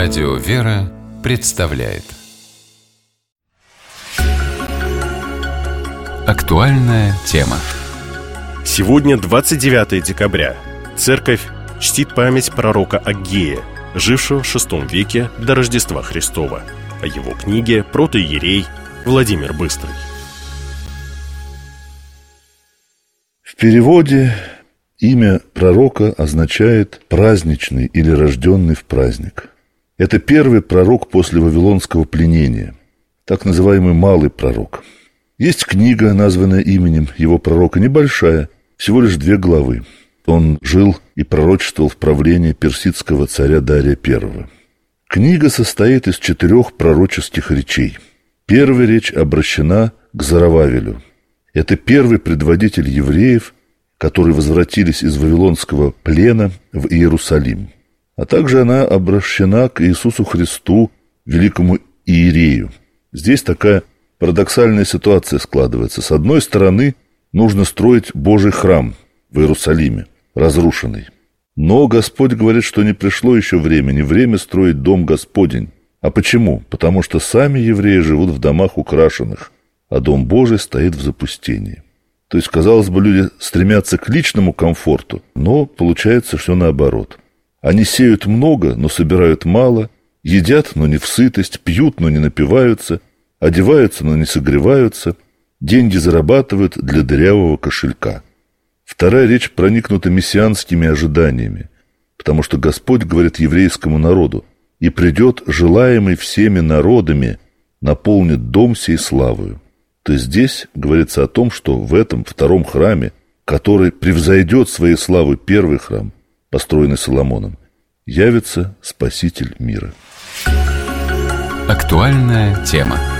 Радио «Вера» представляет актуальная тема. Сегодня 29 декабря. Церковь чтит память пророка Аггея, жившего в VI веке до Рождества Христова. О его книге протоиерей Владимир Быстрый. В переводе имя пророка означает «праздничный» или «рожденный в праздник». Это первый пророк после вавилонского пленения, так называемый малый пророк. Есть книга, названная именем его пророка, небольшая, всего лишь 2 главы. Он жил и пророчествовал в правлении персидского царя Дария I. Книга состоит из 4 пророческих речей. Первая речь обращена к Зоровавелю. Это первый предводитель евреев, которые возвратились из вавилонского плена в Иерусалим. А также она обращена к Иисусу Христу, великому иерею. Здесь такая парадоксальная ситуация складывается. С одной стороны, нужно строить Божий храм в Иерусалиме, разрушенный. Но Господь говорит, что не пришло еще время, не время строить дом Господень. А почему? Потому что сами евреи живут в домах украшенных, а дом Божий стоит в запустении. То есть, казалось бы, люди стремятся к личному комфорту, но получается все наоборот. Они сеют много, но собирают мало, едят, но не в сытость, пьют, но не напиваются, одеваются, но не согреваются, деньги зарабатывают для дырявого кошелька. Вторая речь проникнута мессианскими ожиданиями, потому что Господь говорит еврейскому народу: «И придет желаемый всеми народами, наполнит дом сей славою». То есть здесь говорится о том, что в этом втором храме, который превзойдет своей славой первый храм, построенный Соломоном, явится Спаситель мира. Актуальная тема.